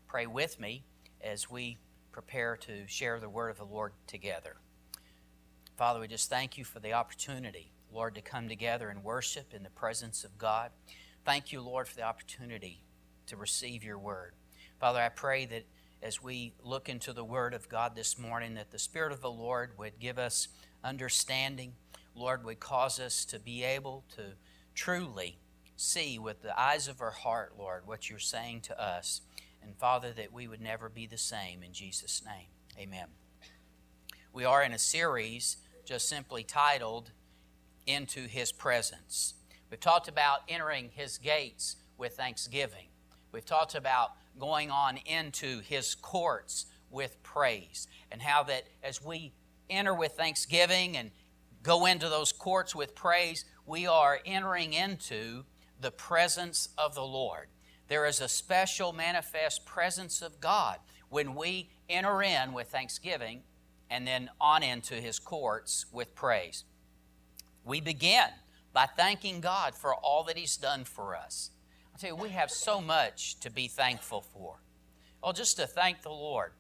pray with me as we prepare to share the word of the Lord together. Father, we just thank you for the opportunity, Lord, to come together and worship in the presence of God. Thank you, Lord, for the opportunity to receive your word. Father, I pray that as we look into the word of God this morning, that the Spirit of the Lord would give us understanding. Lord, would cause us to be able to truly see with the eyes of our heart, Lord, what you're saying to us. And Father, that we would never be the same. In Jesus' name, amen. We are in a series just simply titled, Into His Presence. We've talked about entering His gates with thanksgiving. We've talked about going on into His courts with praise, and how that as we enter with thanksgiving and go into those courts with praise, we are entering into the presence of the Lord. There is a special manifest presence of God when we enter in with thanksgiving and then on into His courts with praise. We begin by thanking God for all that He's done for us. I'll tell you, we have so much to be thankful for. Oh, just to thank the Lord.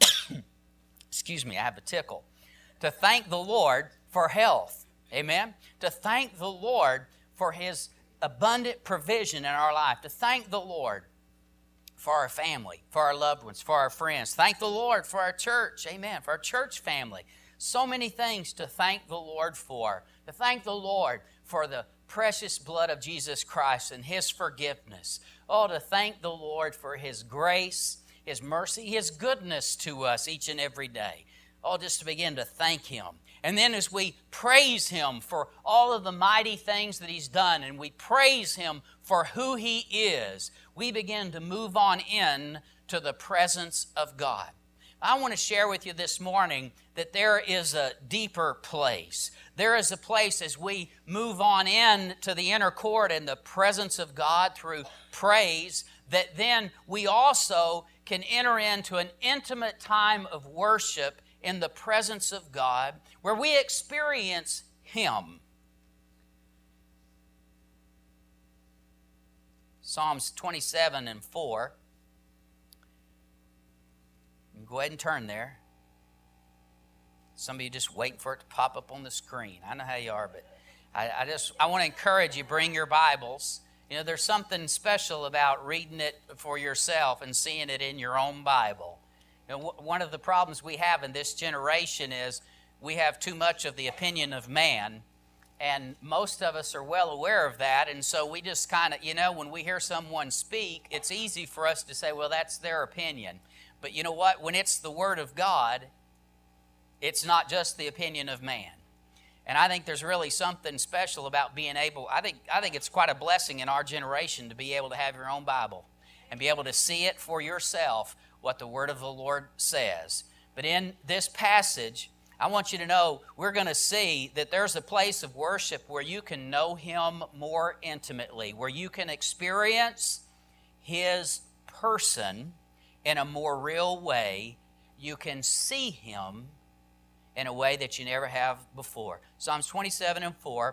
Excuse me, I have a tickle. To thank the Lord for health. Amen? To thank the Lord for His abundant provision in our life. To thank the Lord for our family, for our loved ones, for our friends. Thank the Lord for our church. Amen. For our church family. So many things to thank the Lord for. To thank the Lord for the precious blood of Jesus Christ and His forgiveness. Oh, to thank the Lord for His grace, His mercy, His goodness to us each and every day. Oh, just to begin to thank Him. And then as we praise Him for all of the mighty things that He's done, and we praise Him for who He is, we begin to move on in to the presence of God. I want to share with you this morning that there is a deeper place. There is a place as we move on in to the inner court in the presence of God through praise, that then we also can enter into an intimate time of worship in the presence of God, where we experience Him. Psalms 27 and 4. Go ahead and turn there. Some of you just waiting for it to pop up on the screen. I know how you are, but I want to encourage you, bring your Bibles. You know, there's something special about reading it for yourself and seeing it in your own Bible. You know, one of the problems we have in this generation is we have too much of the opinion of man, and most of us are well aware of that, and so we just kind of, when we hear someone speak, it's easy for us to say, well, that's their opinion. But you know what? When it's the Word of God, it's not just the opinion of man. And I think there's really something special about being able, I think it's quite a blessing in our generation to be able to have your own Bible and be able to see it for yourself, what the Word of the Lord says. But in this passage, I want you to know we're going to see that there's a place of worship where you can know Him more intimately, where you can experience His person in a more real way. You can see Him in a way that you never have before. Psalms 27 and 4,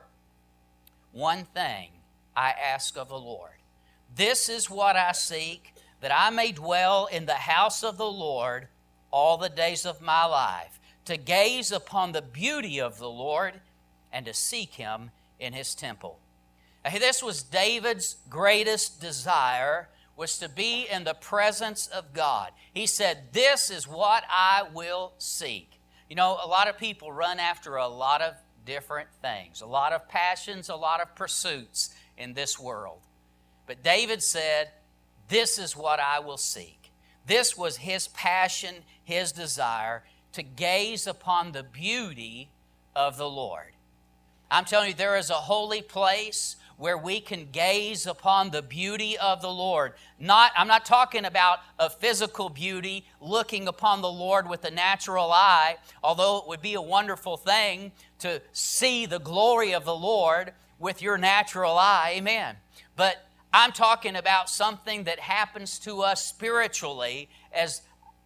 one thing I ask of the Lord. This is what I seek, that I may dwell in the house of the Lord all the days of my life, to gaze upon the beauty of the Lord and to seek Him in His temple. Now, this was David's greatest desire, was to be in the presence of God. He said, this is what I will seek. You know, a lot of people run after a lot of different things, a lot of passions, a lot of pursuits in this world. But David said, this is what I will seek. This was his passion, his desire, to gaze upon the beauty of the Lord. I'm telling you, there is a holy place where we can gaze upon the beauty of the Lord. I'm not talking about a physical beauty, looking upon the Lord with the natural eye, although it would be a wonderful thing to see the glory of the Lord with your natural eye. Amen. But I'm talking about something that happens to us spiritually as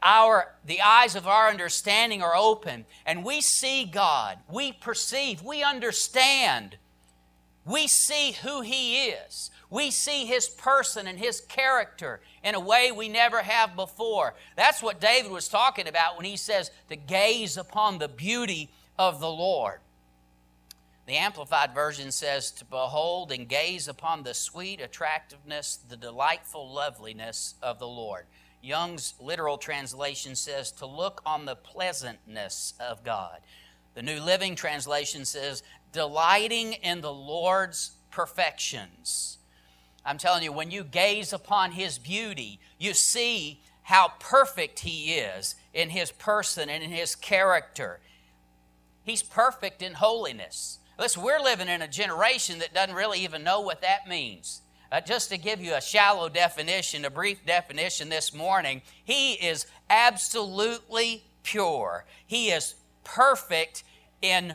the eyes of our understanding are open and we see God, we perceive, we understand. We see who He is. We see His person and His character in a way we never have before. That's what David was talking about when he says to gaze upon the beauty of the Lord. The Amplified Version says to behold and gaze upon the sweet attractiveness, the delightful loveliness of the Lord. Young's literal translation says to look on the pleasantness of God. The New Living Translation says delighting in the Lord's perfections. I'm telling you, when you gaze upon His beauty, you see how perfect He is in His person and in His character. He's perfect in holiness. Listen, we're living in a generation that doesn't really even know what that means. Just to give you a shallow definition, a brief definition this morning, He is absolutely pure. He is perfect in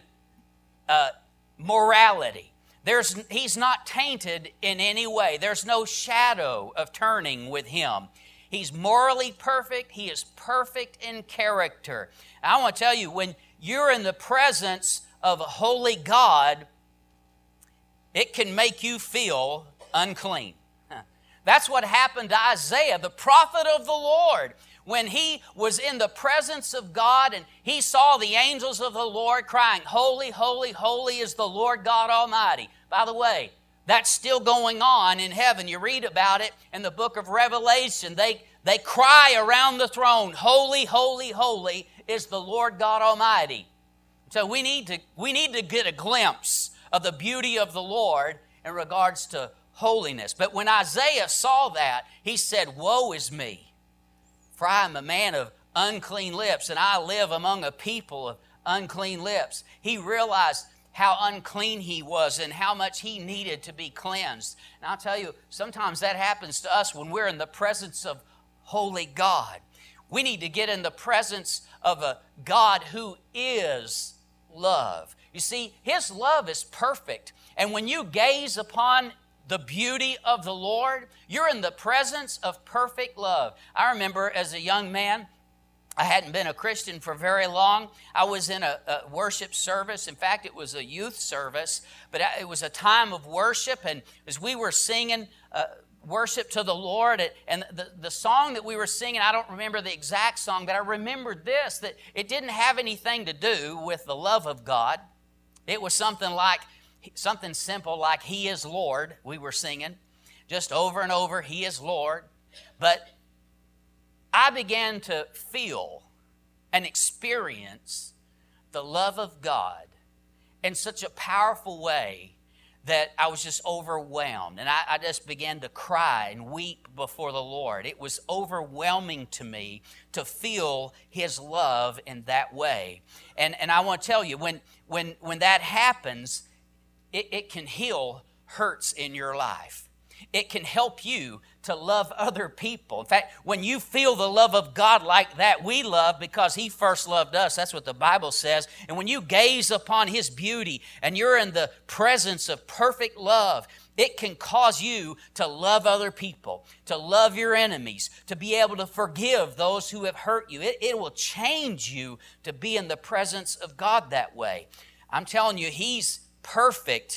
morality. He's not tainted in any way. There's no shadow of turning with Him. He's morally perfect. He is perfect in character. I want to tell you, when you're in the presence of a holy God, it can make you feel unclean. That's what happened to Isaiah, the prophet of the Lord. When he was in the presence of God and he saw the angels of the Lord crying, holy, holy, holy is the Lord God Almighty. By the way, that's still going on in heaven. You read about it in the book of Revelation. They cry around the throne, holy, holy, holy is the Lord God Almighty. So we need to get a glimpse of the beauty of the Lord in regards to holiness. But when Isaiah saw that, he said, woe is me, for I am a man of unclean lips, and I live among a people of unclean lips. He realized how unclean he was and how much he needed to be cleansed. And I'll tell you, sometimes that happens to us when we're in the presence of holy God. We need to get in the presence of a God who is love. You see, His love is perfect. And when you gaze upon the beauty of the Lord, you're in the presence of perfect love. I remember as a young man, I hadn't been a Christian for very long. I was in a worship service. In fact, it was a youth service, but it was a time of worship. And as we were singing worship to the Lord, and the song that we were singing, I don't remember the exact song, but I remembered this, that it didn't have anything to do with the love of God. It was something simple like He is Lord, we were singing, just over and over, He is Lord. But I began to feel and experience the love of God in such a powerful way that I was just overwhelmed. And I just began to cry and weep before the Lord. It was overwhelming to me to feel His love in that way. And I want to tell you, when that happens, it can heal hurts in your life. It can help you to love other people. In fact, when you feel the love of God like that, we love because He first loved us. That's what the Bible says. And when you gaze upon His beauty and you're in the presence of perfect love, it can cause you to love other people, to love your enemies, to be able to forgive those who have hurt you. It will change you to be in the presence of God that way. I'm telling you, He's perfect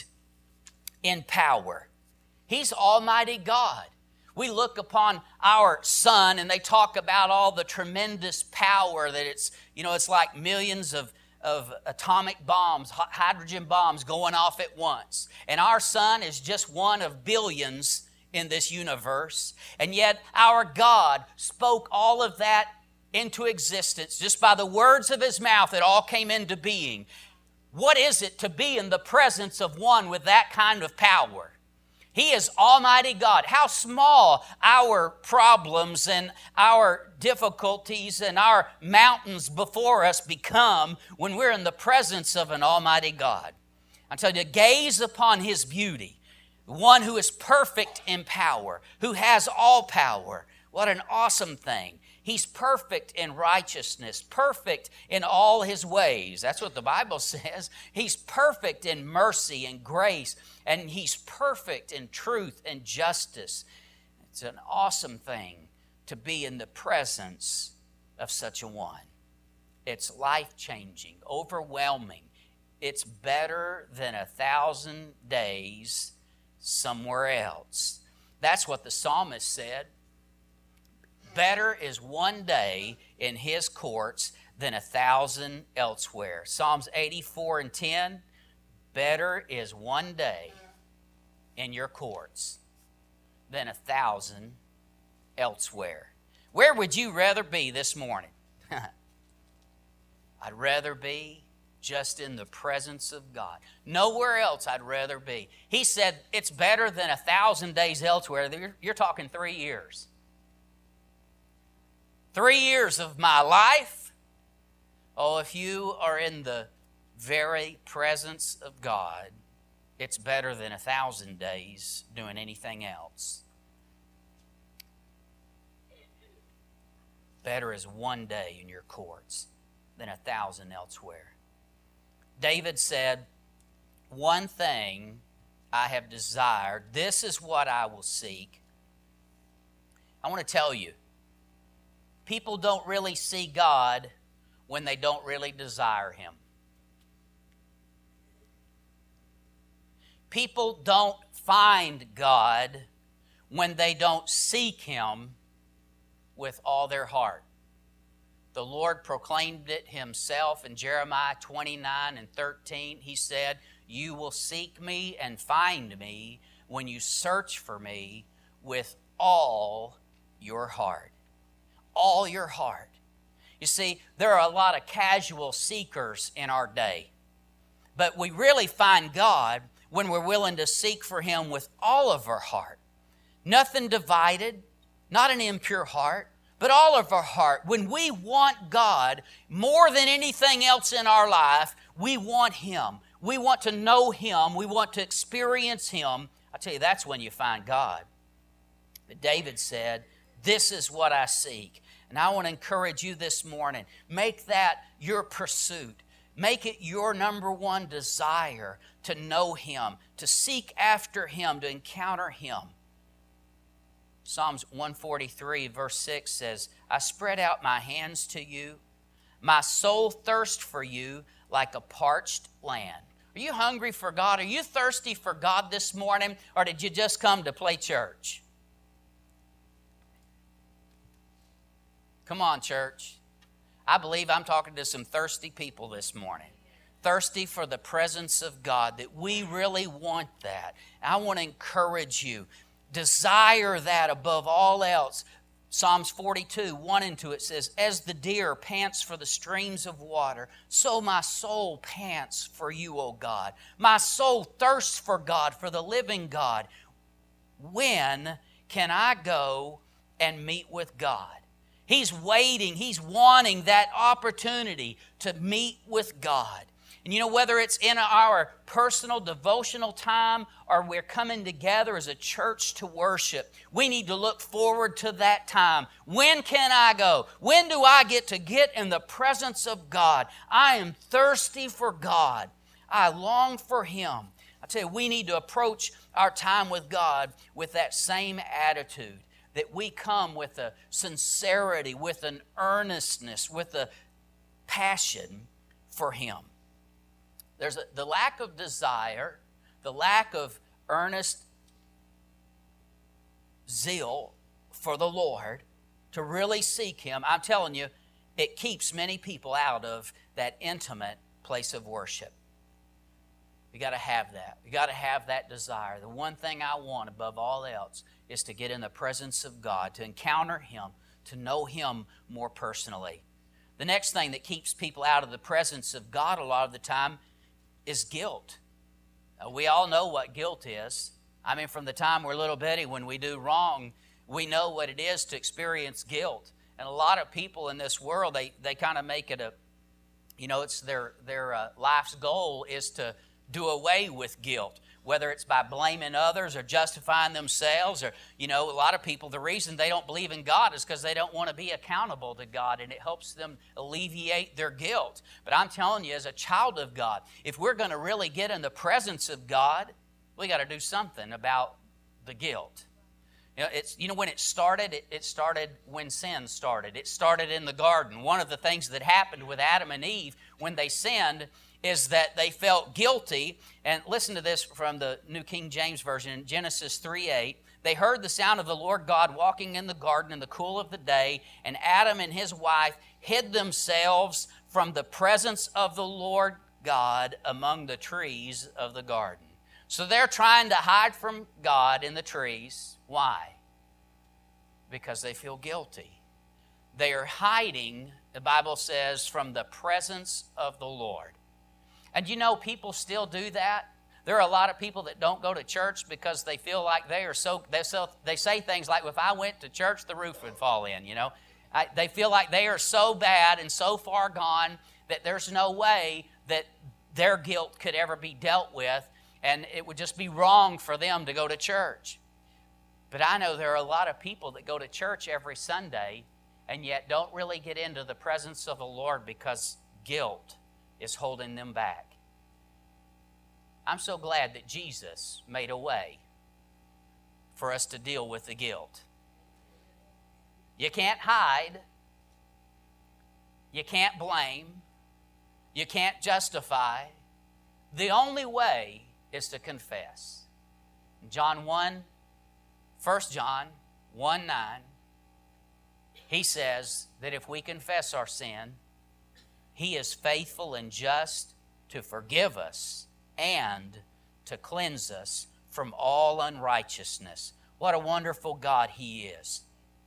in power. He's Almighty God. We look upon our sun and they talk about all the tremendous power that it's like millions of atomic bombs, hydrogen bombs going off at once. And our sun is just one of billions in this universe. And yet our God spoke all of that into existence. Just by the words of His mouth, it all came into being. What is it to be in the presence of one with that kind of power? He is Almighty God. How small our problems and our difficulties and our mountains before us become when we're in the presence of an Almighty God. I tell you, gaze upon His beauty, one who is perfect in power, who has all power. What an awesome thing. He's perfect in righteousness, perfect in all His ways. That's what the Bible says. He's perfect in mercy and grace, and He's perfect in truth and justice. It's an awesome thing to be in the presence of such a one. It's life-changing, overwhelming. It's better than 1,000 days somewhere else. That's what the psalmist said. Better is one day in His courts than 1,000 elsewhere. Psalms 84:10, better is one day in your courts than 1,000 elsewhere. Where would you rather be this morning? I'd rather be just in the presence of God. Nowhere else I'd rather be. He said it's better than 1,000 days elsewhere. You're talking 3 years. 3 years of my life. Oh, if you are in the very presence of God, it's better than 1,000 days doing anything else. Better is one day in your courts than 1,000 elsewhere. David said, one thing I have desired, this is what I will seek. I want to tell you, people don't really see God when they don't really desire Him. People don't find God when they don't seek Him with all their heart. The Lord proclaimed it Himself in Jeremiah 29:13. He said, you will seek me and find me when you search for me with all your heart. All your heart. You see, there are a lot of casual seekers in our day. But we really find God when we're willing to seek for Him with all of our heart. Nothing divided, not an impure heart, but all of our heart. When we want God more than anything else in our life, we want Him. We want to know Him. We want to experience Him. I tell you, that's when you find God. But David said, this is what I seek. And I want to encourage you this morning, make that your pursuit. Make it your number one desire to know Him, to seek after Him, to encounter Him. Psalms 143 verse 6 says, I spread out my hands to you. My soul thirsts for you like a parched land. Are you hungry for God? Are you thirsty for God this morning? Or did you just come to play church? Come on, church. I believe I'm talking to some thirsty people this morning. Thirsty for the presence of God, that we really want that. I want to encourage you. Desire that above all else. Psalms 42, 1 and 2, it says, as the deer pants for the streams of water, so my soul pants for you, O God. My soul thirsts for God, for the living God. When can I go and meet with God? He's waiting. He's wanting that opportunity to meet with God. And you know, whether it's in our personal devotional time or we're coming together as a church to worship, we need to look forward to that time. When can I go? When do I get in the presence of God? I am thirsty for God. I long for Him. I tell you, we need to approach our time with God with that same attitude, that we come with a sincerity, with an earnestness, with a passion for Him. There's the lack of desire, the lack of earnest zeal for the Lord to really seek Him. I'm telling you, it keeps many people out of that intimate place of worship. You got to have that. You got to have that desire. The one thing I want above all else is to get in the presence of God, to encounter Him, to know Him more personally. The next thing that keeps people out of the presence of God a lot of the time is guilt. We all know what guilt is. I mean, from the time we're little bitty, when we do wrong, we know what it is to experience guilt. And a lot of people in this world, they kind of make it it's their life's goal is to do away with guilt, whether it's by blaming others or justifying themselves, or, a lot of people, the reason they don't believe in God is because they don't want to be accountable to God, and it helps them alleviate their guilt. But I'm telling you, as a child of God, if we're going to really get in the presence of God, we got to do something about the guilt. When it started, it started when sin started. It started in the garden. One of the things that happened with Adam and Eve when they sinned is that they felt guilty. And listen to this from the New King James Version, Genesis 3:8. They heard the sound of the Lord God walking in the garden in the cool of the day, and Adam and his wife hid themselves from the presence of the Lord God among the trees of the garden. So they're trying to hide from God in the trees. Why? Because they feel guilty. They are hiding, the Bible says, from the presence of the Lord. And people still do that. There are a lot of people that don't go to church because they feel like they say things like, if I went to church, the roof would fall in, They feel like they are so bad and so far gone that there's no way that their guilt could ever be dealt with, and it would just be wrong for them to go to church. But I know there are a lot of people that go to church every Sunday and yet don't really get into the presence of the Lord because guilt is holding them back. I'm so glad that Jesus made a way for us to deal with the guilt. You can't hide. You can't blame. You can't justify. The only way is to confess. John 1 John 1:9, he says that if we confess our sin, he is faithful and just to forgive us and to cleanse us from all unrighteousness. What a wonderful God he is.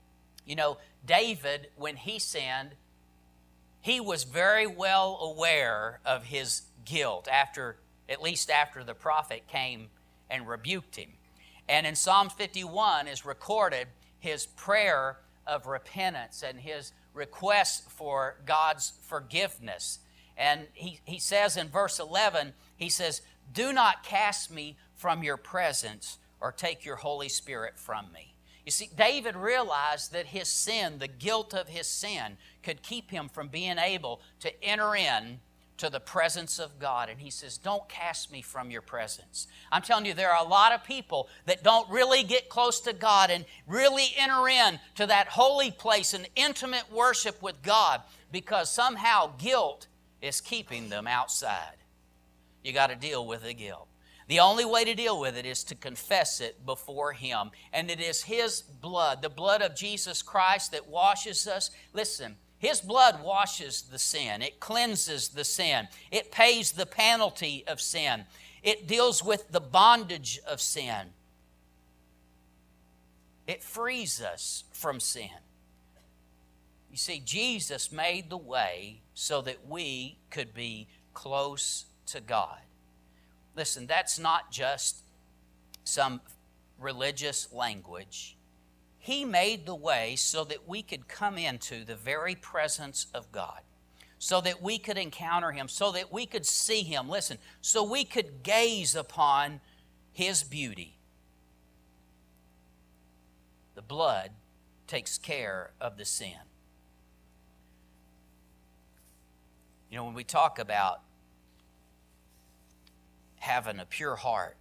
David, when he sinned, he was very well aware of his guilt, at least after the prophet came and rebuked him. And in Psalm 51 is recorded his prayer of repentance and his request for God's forgiveness. And he says in verse 11, he says, "Do not cast me from your presence or take your Holy Spirit from me." You see, David realized that his sin, the guilt of his sin, could keep him from being able to enter in to the presence of God. And he says, don't cast me from your presence. I'm telling you, there are a lot of people that don't really get close to God and really enter in to that holy place and intimate worship with God because somehow guilt is keeping them outside. You got to deal with the guilt. The only way to deal with it is to confess it before Him. And it is His blood, the blood of Jesus Christ, that washes us. Listen, His blood washes the sin. It cleanses the sin. It pays the penalty of sin. It deals with the bondage of sin. It frees us from sin. You see, Jesus made the way so that we could be close to God. Listen, that's not just some religious language. He made the way so that we could come into the very presence of God, so that we could encounter Him, so that we could see Him. Listen, so we could gaze upon His beauty. The blood takes care of the sin. You know, when we talk about having a pure heart,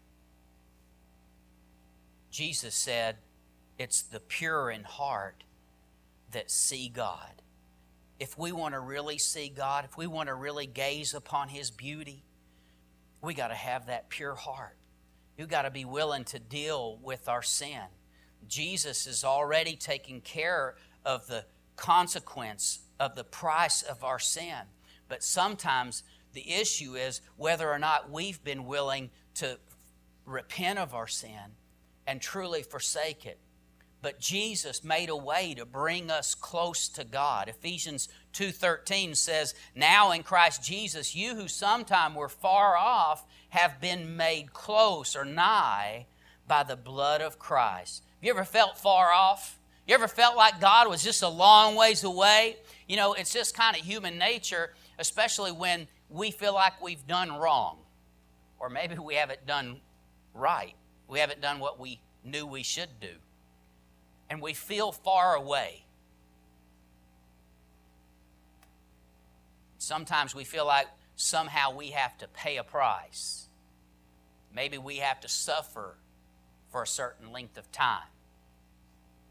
Jesus said, it's the pure in heart that see God. If we want to really see God, if we want to really gaze upon His beauty, we got to have that pure heart. You've got to be willing to deal with our sin. Jesus is already taking care of the consequence of the price of our sin. But sometimes the issue is whether or not we've been willing to repent of our sin and truly forsake it. But Jesus made a way to bring us close to God. Ephesians 2:13 says, now in Christ Jesus, you who sometime were far off have been made close or nigh by the blood of Christ. Have you ever felt far off? You ever felt like God was just a long ways away? You know, it's just kind of human nature, especially when we feel like we've done wrong. Or maybe we haven't done right. We haven't done what we knew we should do. And we feel far away. Sometimes we feel like somehow we have to pay a price. Maybe we have to suffer for a certain length of time.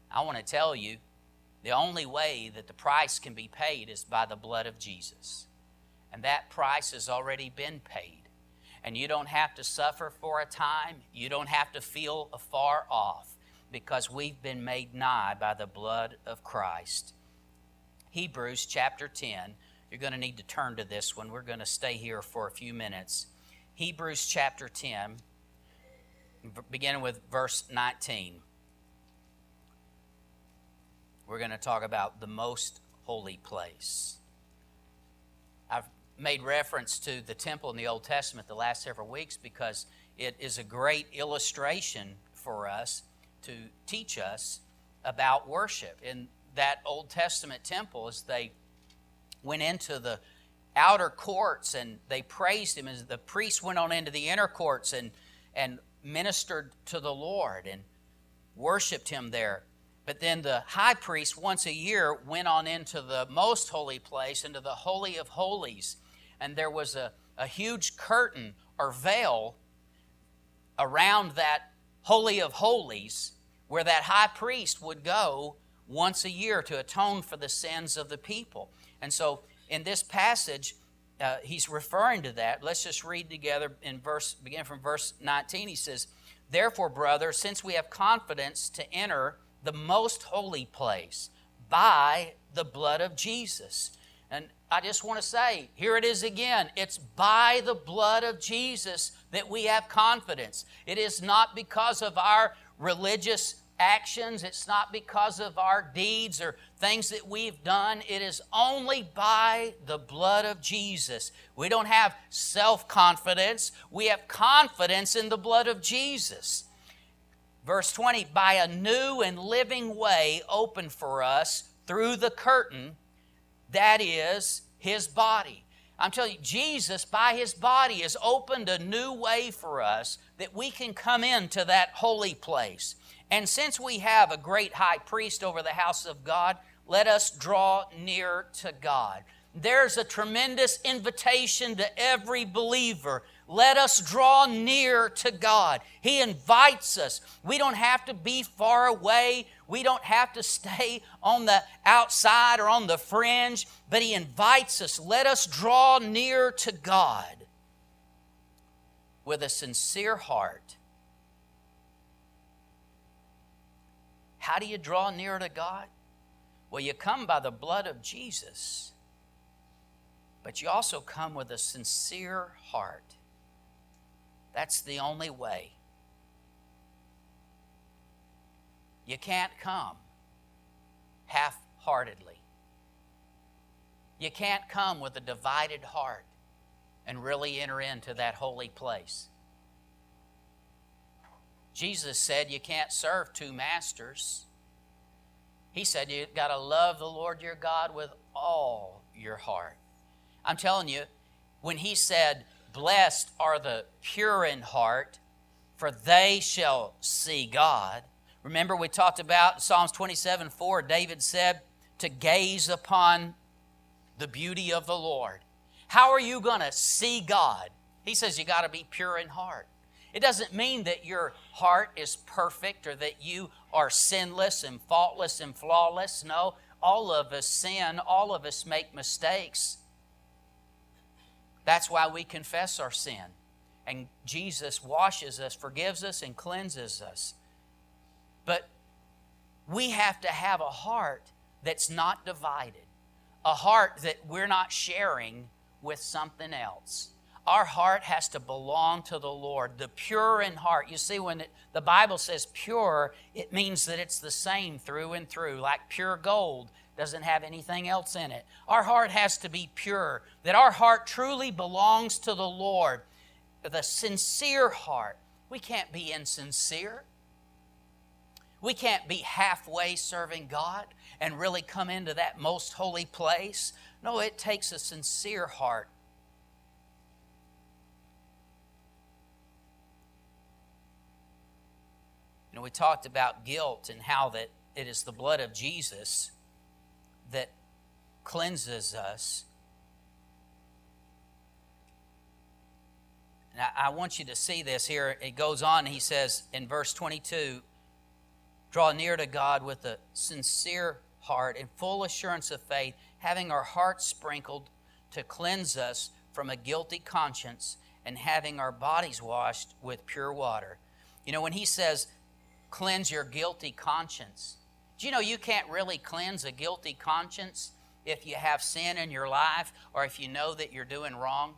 I want to tell you, the only way that the price can be paid is by the blood of Jesus. And that price has already been paid. And you don't have to suffer for a time. You don't have to feel afar off, because we've been made nigh by the blood of Christ. Hebrews chapter 10. You're going to need to turn to this one. We're going to stay here for a few minutes. Hebrews chapter 10, beginning with verse 19. We're going to talk about the most holy place. I've made reference to the temple in the Old Testament the last several weeks because it is a great illustration for us to teach us about worship. In that Old Testament temple, as they went into the outer courts and they praised Him, as the priests went on into the inner courts and ministered to the Lord and worshiped Him there. But then the high priest once a year went on into the most holy place, into the Holy of Holies. And there was a huge curtain or veil around that Holy of Holies where that high priest would go once a year to atone for the sins of the people. And so in this passage, he's referring to that. Let's just read together begin from verse 19. He says, "Therefore, brothers, since we have confidence to enter the most holy place by the blood of Jesus." And I just want to say, here it is again. It's by the blood of Jesus that we have confidence. It is not because of our religious actions. It's not because of our deeds or things that we've done. It is only by the blood of Jesus. We don't have self-confidence. We have confidence in the blood of Jesus. Verse 20, "By a new and living way opened for us through the curtain, that is His body." I'm telling you, Jesus, by His body, has opened a new way for us that we can come into that holy place. And since we have a great high priest over the house of God, let us draw near to God. There's a tremendous invitation to every believer. Let us draw near to God. He invites us. We don't have to be far away. We don't have to stay on the outside or on the fringe, but He invites us. Let us draw near to God with a sincere heart. How do you draw near to God? Well, you come by the blood of Jesus, but you also come with a sincere heart. That's the only way. You can't come half-heartedly. You can't come with a divided heart and really enter into that holy place. Jesus said you can't serve two masters. He said you've got to love the Lord your God with all your heart. I'm telling you, when He said, "Blessed are the pure in heart, for they shall see God." Remember we talked about Psalms 27:4, David said, to gaze upon the beauty of the Lord. How are you going to see God? He says you got to be pure in heart. It doesn't mean that your heart is perfect or that you are sinless and faultless and flawless. No, all of us sin. All of us make mistakes. That's why we confess our sin. And Jesus washes us, forgives us, and cleanses us. But we have to have a heart that's not divided. A heart that we're not sharing with something else. Our heart has to belong to the Lord. The pure in heart. You see, when the Bible says pure, it means that it's the same through and through. Like pure gold doesn't have anything else in it. Our heart has to be pure. That our heart truly belongs to the Lord. The sincere heart. We can't be insincere. We can't be halfway serving God and really come into that most holy place. No, it takes a sincere heart. You know, we talked about guilt and how that it is the blood of Jesus that cleanses us. And I want you to see this here. It goes on, he says in verse 22, Draw near to God with a sincere heart and full assurance of faith, having our hearts sprinkled to cleanse us from a guilty conscience, and having our bodies washed with pure water. You know, when he says, cleanse your guilty conscience, do you know you can't really cleanse a guilty conscience if you have sin in your life or if you know that you're doing wrong?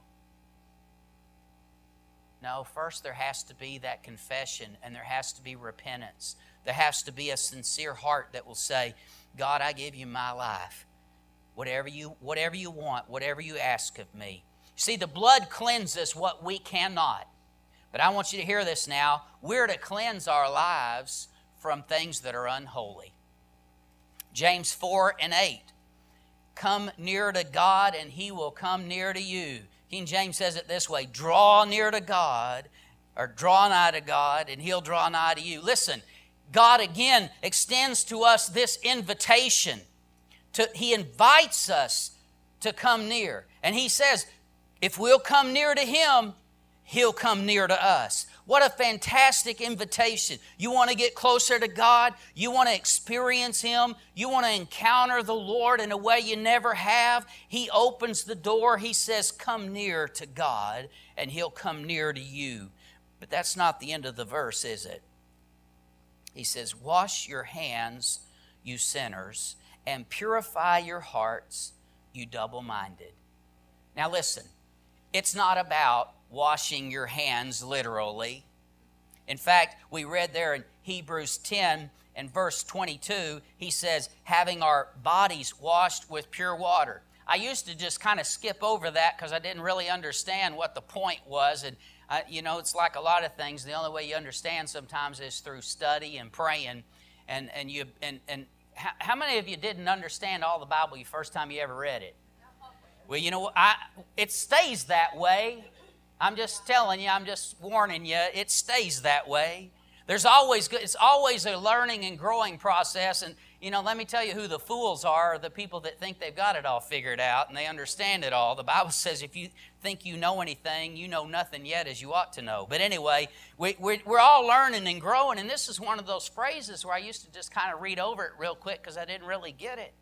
No, first there has to be that confession and there has to be repentance. There has to be a sincere heart that will say, God, I give you my life. Whatever you want, whatever you ask of me. See, the blood cleanses what we cannot. But I want you to hear this now. We're to cleanse our lives from things that are unholy. James 4:8. Come near to God and He will come near to you. King James says it this way, draw near to God, or draw nigh to God, and He'll draw nigh to you. Listen, God again extends to us this invitation. He invites us to come near. And He says, if we'll come near to Him, He'll come near to us. What a fantastic invitation. You want to get closer to God? You want to experience Him? You want to encounter the Lord in a way you never have? He opens the door. He says, come near to God, and He'll come near to you. But that's not the end of the verse, is it? He says, wash your hands, you sinners, and purify your hearts, you double-minded. Now listen, it's not about washing your hands literally. In fact, we read there in Hebrews 10 and verse 22, he says, having our bodies washed with pure water. I used to just kind of skip over that because I didn't really understand what the point was. And, it's like a lot of things. The only way you understand sometimes is through study and praying. And how many of you didn't understand all the Bible the first time you ever read it? Well, it stays that way. I'm just telling you, I'm just warning you, it stays that way. It's always a learning and growing process. And, let me tell you who the fools are the people that think they've got it all figured out and they understand it all. The Bible says if you think you know anything, you know nothing yet as you ought to know. But anyway, we're all learning and growing. And this is one of those phrases where I used to just kind of read over it real quick because I didn't really get it.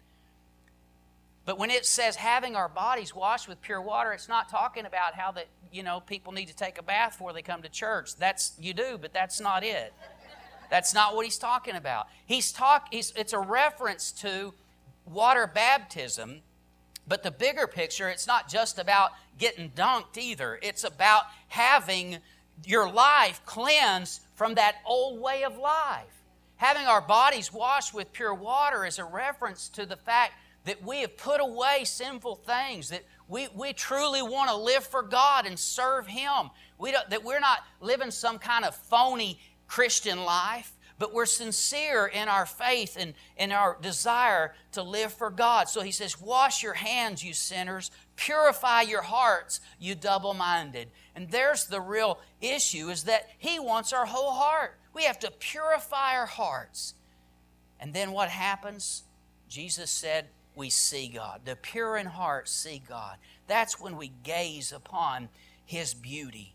But when it says having our bodies washed with pure water, it's not talking about how that, people need to take a bath before they come to church. You do, but that's not it. That's not what he's talking about. It's a reference to water baptism, but the bigger picture, it's not just about getting dunked either. It's about having your life cleansed from that old way of life. Having our bodies washed with pure water is a reference to the fact that we have put away sinful things, that we truly want to live for God and serve Him. That we're not living some kind of phony Christian life, but we're sincere in our faith and in our desire to live for God. So he says, wash your hands, you sinners. Purify your hearts, you double-minded. And there's the real issue, is that He wants our whole heart. We have to purify our hearts. And then what happens? Jesus said, we see God. The pure in heart see God. That's when we gaze upon His beauty.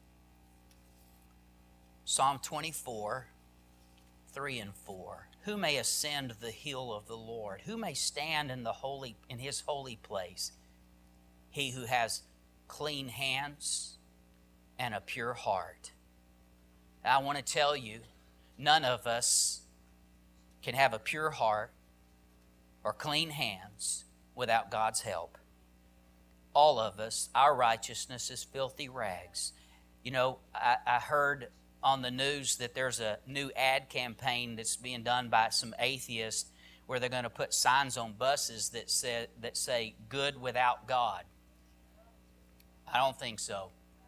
Psalm 24, 3 and 4. Who may ascend the hill of the Lord? Who may stand in His holy place? He who has clean hands and a pure heart. I want to tell you, none of us can have a pure heart or clean hands without God's help. All of us, our righteousness is filthy rags. I heard on the news that there's a new ad campaign that's being done by some atheists where they're going to put signs on buses that say good without God. I don't think so.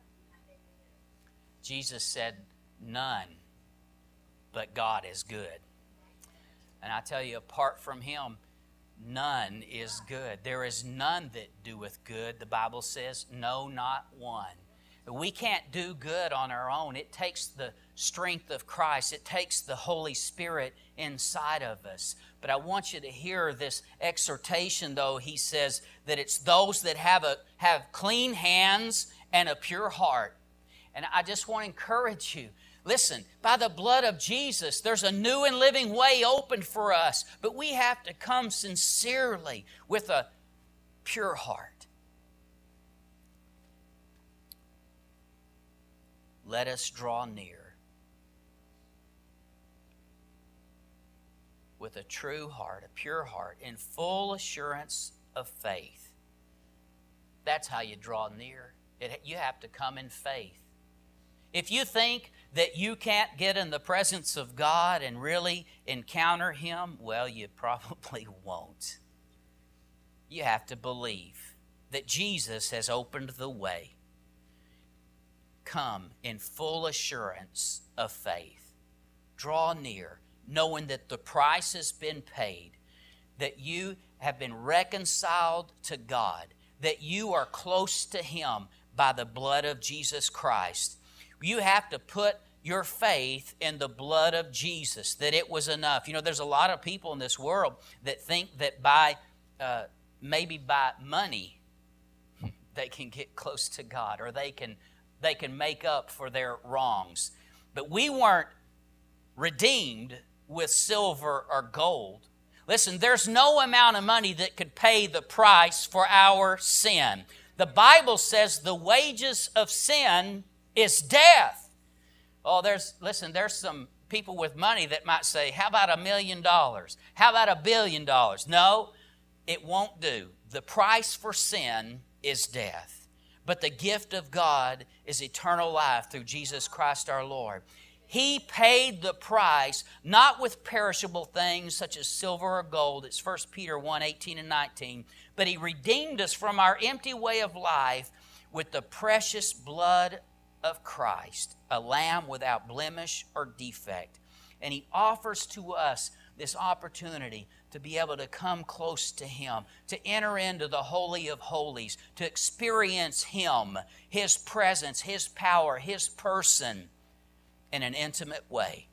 Jesus said none but God is good. And I tell you, apart from Him, none is good. There is none that doeth good. The Bible says, no, not one. We can't do good on our own. It takes the strength of Christ. It takes the Holy Spirit inside of us. But I want you to hear this exhortation, though. He says that it's those that have clean hands and a pure heart. And I just want to encourage you. Listen, by the blood of Jesus, there's a new and living way opened for us. But we have to come sincerely with a pure heart. Let us draw near with a true heart, a pure heart, in full assurance of faith. That's how you draw near. You have to come in faith. If you think that you can't get in the presence of God and really encounter Him, well, you probably won't. You have to believe that Jesus has opened the way. Come in full assurance of faith. Draw near, knowing that the price has been paid, that you have been reconciled to God, that you are close to Him by the blood of Jesus Christ. You have to put your faith in the blood of Jesus, that it was enough. You know, there's a lot of people in this world that think that maybe by money they can get close to God, or they can make up for their wrongs. But we weren't redeemed with silver or gold. Listen, there's no amount of money that could pay the price for our sin. The Bible says the wages of sin is death. Oh, there's some people with money that might say, how about $1 million? How about $1 billion? No, it won't do. The price for sin is death. But the gift of God is eternal life through Jesus Christ our Lord. He paid the price, not with perishable things such as silver or gold. It's 1 Peter 1:18 and 19. But He redeemed us from our empty way of life with the precious blood of Christ, a lamb without blemish or defect. And He offers to us this opportunity to be able to come close to Him, to enter into the Holy of Holies, to experience Him, His presence, His power, His person in an intimate way.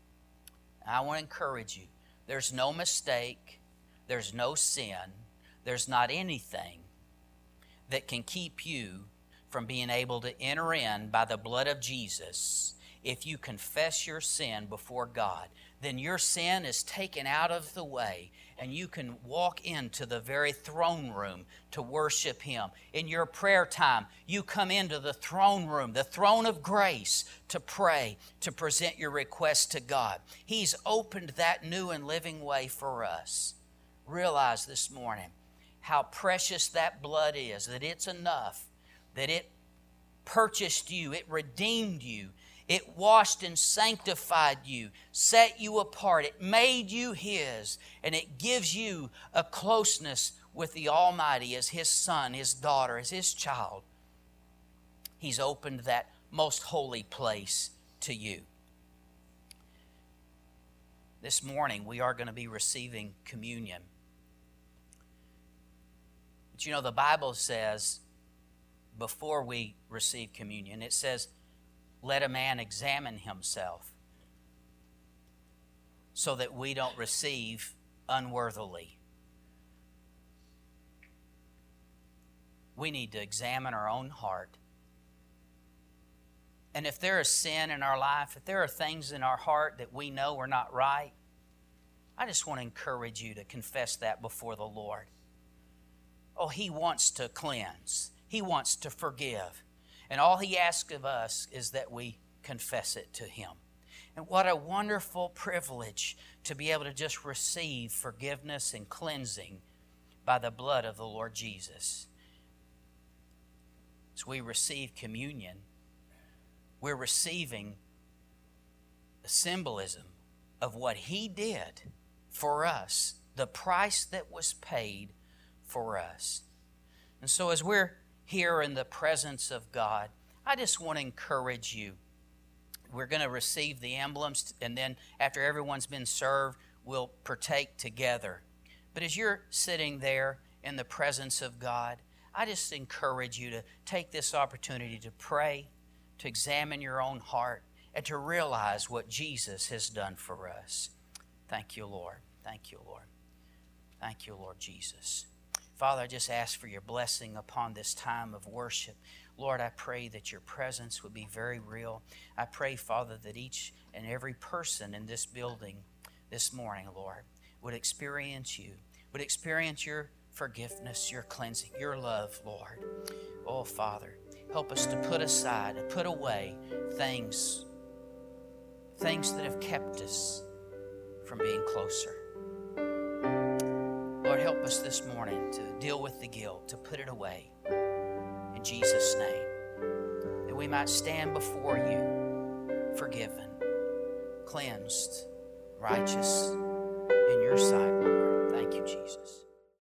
I want to encourage you, there's no mistake, there's no sin, there's not anything that can keep you from being able to enter in by the blood of Jesus. If you confess your sin before God, then your sin is taken out of the way, and you can walk into the very throne room to worship Him. In your prayer time, you come into the throne room, the throne of grace, to pray, to present your request to God. He's opened that new and living way for us. Realize this morning how precious that blood is, that it's enough, that it purchased you, it redeemed you, it washed and sanctified you, set you apart. It made you His, and it gives you a closeness with the Almighty as His son, His daughter, as His child. He's opened that most holy place to you. This morning we are going to be receiving communion. But you know, the Bible says, before we receive communion, it says, let a man examine himself so that we don't receive unworthily. We need to examine our own heart. And if there is sin in our life, if there are things in our heart that we know are not right, I just want to encourage you to confess that before the Lord. Oh, He wants to cleanse. He wants to forgive. And all He asks of us is that we confess it to Him. And what a wonderful privilege to be able to just receive forgiveness and cleansing by the blood of the Lord Jesus. As we receive communion, we're receiving the symbolism of what He did for us, the price that was paid for us. And so as we're here in the presence of God, I just want to encourage you. We're going to receive the emblems, and then after everyone's been served, we'll partake together. But as you're sitting there in the presence of God, I just encourage you to take this opportunity to pray, to examine your own heart, and to realize what Jesus has done for us. Thank you, Lord. Thank you, Lord. Thank you, Lord Jesus. Father, I just ask for your blessing upon this time of worship. Lord, I pray that your presence would be very real. I pray, Father, that each and every person in this building this morning, Lord, would experience you, would experience your forgiveness, your cleansing, your love, Lord. Oh, Father, help us to put aside and put away things that have kept us from being closer. Lord, help us this morning to deal with the guilt, to put it away in Jesus' name, that we might stand before you forgiven, cleansed, righteous in your sight.